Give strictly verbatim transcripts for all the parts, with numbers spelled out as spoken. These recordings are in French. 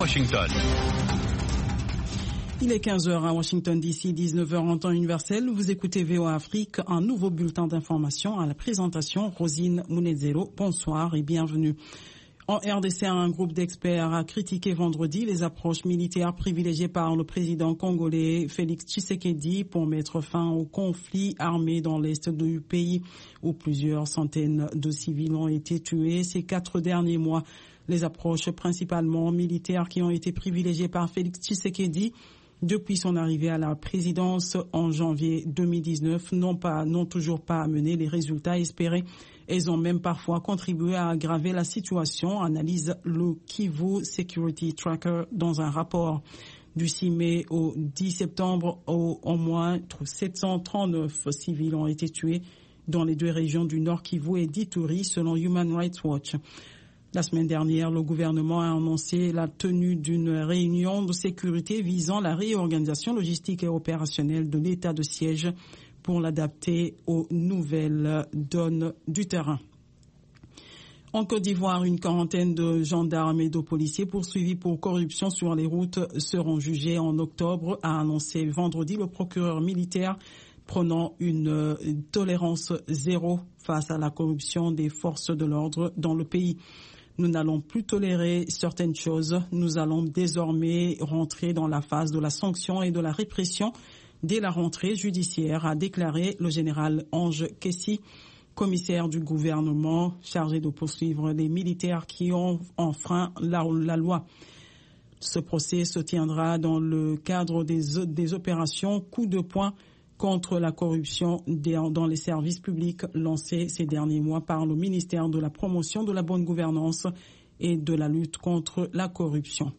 Washington. Il est quinze heures à Washington D C, dix-neuf heures en temps universel. Vous écoutez V O A Afrique, un nouveau bulletin d'information à la présentation. Rosine Mounezero, bonsoir et bienvenue. En R D C, un groupe d'experts a critiqué vendredi les approches militaires privilégiées par le président congolais Félix Tshisekedi pour mettre fin au conflit armé dans l'est du pays où plusieurs centaines de civils ont été tués ces quatre derniers mois. Les approches principalement militaires qui ont été privilégiées par Félix Tshisekedi depuis son arrivée à la présidence en janvier deux mille dix-neuf n'ont pas, n'ont toujours pas amené les résultats espérés. Elles ont même parfois contribué à aggraver la situation, analyse le Kivu Security Tracker dans un rapport. Du six mai au dix septembre, au, au moins sept cent trente-neuf civils ont été tués dans les deux régions du Nord Kivu et d'Ituri, selon Human Rights Watch. La semaine dernière, le gouvernement a annoncé la tenue d'une réunion de sécurité visant la réorganisation logistique et opérationnelle de l'état de siège pour l'adapter aux nouvelles donnes du terrain. En Côte d'Ivoire, une quarantaine de gendarmes et de policiers poursuivis pour corruption sur les routes seront jugés en octobre, a annoncé vendredi le procureur militaire, prônant une tolérance zéro face à la corruption des forces de l'ordre dans le pays. Nous n'allons plus tolérer certaines choses. Nous allons désormais rentrer dans la phase de la sanction et de la répression dès la rentrée judiciaire, a déclaré le général Ange Kessi, commissaire du gouvernement chargé de poursuivre les militaires qui ont enfreint la, la loi. Ce procès se tiendra dans le cadre des, des opérations coup de poing contre la corruption dans les services publics lancés ces derniers mois par le ministère de la Promotion de la bonne gouvernance et de la lutte contre la corruption.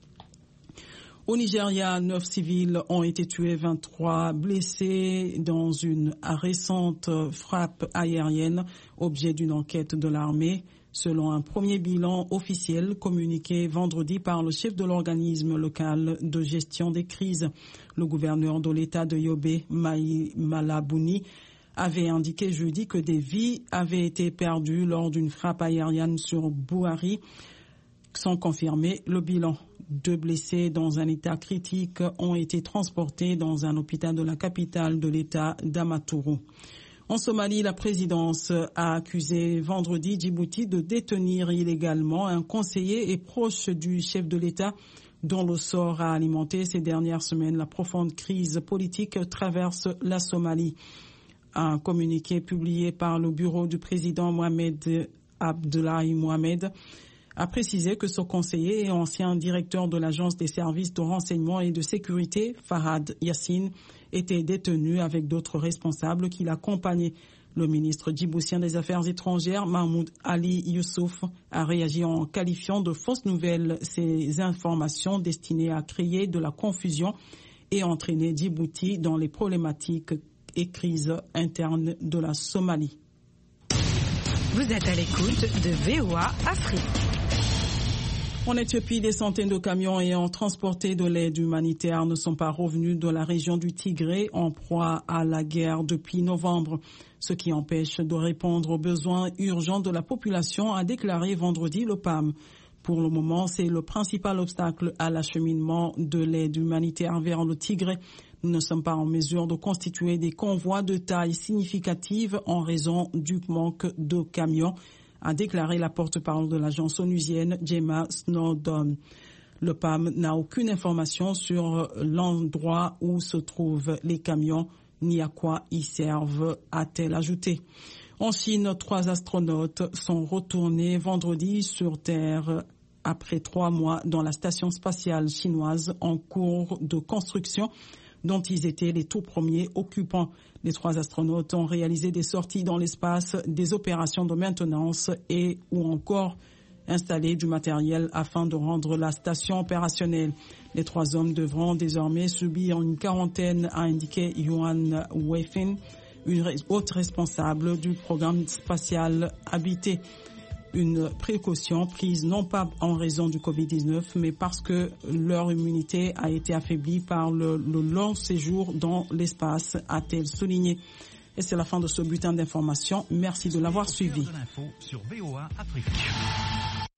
Au Nigeria, neuf civils ont été tués, vingt-trois blessés dans une récente frappe aérienne, objet d'une enquête de l'armée. Selon un premier bilan officiel communiqué vendredi par le chef de l'organisme local de gestion des crises, le gouverneur de l'État de Yobe, Maï Malabouni, avait indiqué jeudi que des vies avaient été perdues lors d'une frappe aérienne sur Bouari. Sans confirmer le bilan, deux blessés dans un état critique ont été transportés dans un hôpital de la capitale de l'État d'Amaturu. En Somalie, la présidence a accusé vendredi Djibouti de détenir illégalement un conseiller et proche du chef de l'État dont le sort a alimenté ces dernières semaines la profonde crise politique traverse la Somalie. Un communiqué publié par le bureau du président Mohamed Abdullahi Mohamed a précisé que ce conseiller et ancien directeur de l'agence des services de renseignement et de sécurité, Fahad Yassine, était détenu avec d'autres responsables qui l'accompagnaient. Le ministre djiboutien des Affaires étrangères, Mahmoud Ali Youssouf, a réagi en qualifiant de fausses nouvelles ces informations destinées à créer de la confusion et entraîner Djibouti dans les problématiques et crises internes de la Somalie. Vous êtes à l'écoute de V O A Afrique. En Éthiopie, des centaines de camions ayant transporté de l'aide humanitaire ne sont pas revenus de la région du Tigré en proie à la guerre depuis novembre, ce qui empêche de répondre aux besoins urgents de la population, a déclaré vendredi le P A M. Pour le moment, c'est le principal obstacle à l'acheminement de l'aide humanitaire vers le Tigré. Nous ne sommes pas en mesure de constituer des convois de taille significative en raison du manque de camions, a déclaré la porte-parole de l'agence onusienne Gemma Snowdon. Le P A M n'a aucune information sur l'endroit où se trouvent les camions ni à quoi ils servent, a-t-elle ajouté. En Chine, trois astronautes sont retournés vendredi sur Terre après trois mois dans la station spatiale chinoise en cours de construction dont ils étaient les tout premiers occupants. Les trois astronautes ont réalisé des sorties dans l'espace, des opérations de maintenance et ou encore installé du matériel afin de rendre la station opérationnelle. Les trois hommes devront désormais subir une quarantaine, a indiqué Yuan Weifin, une haute responsable du programme spatial habité. Une précaution prise non pas en raison du covid dix-neuf, mais parce que leur immunité a été affaiblie par le, le long séjour dans l'espace, a-t-elle souligné. Et c'est la fin de ce bulletin d'information. Merci de l'avoir suivi.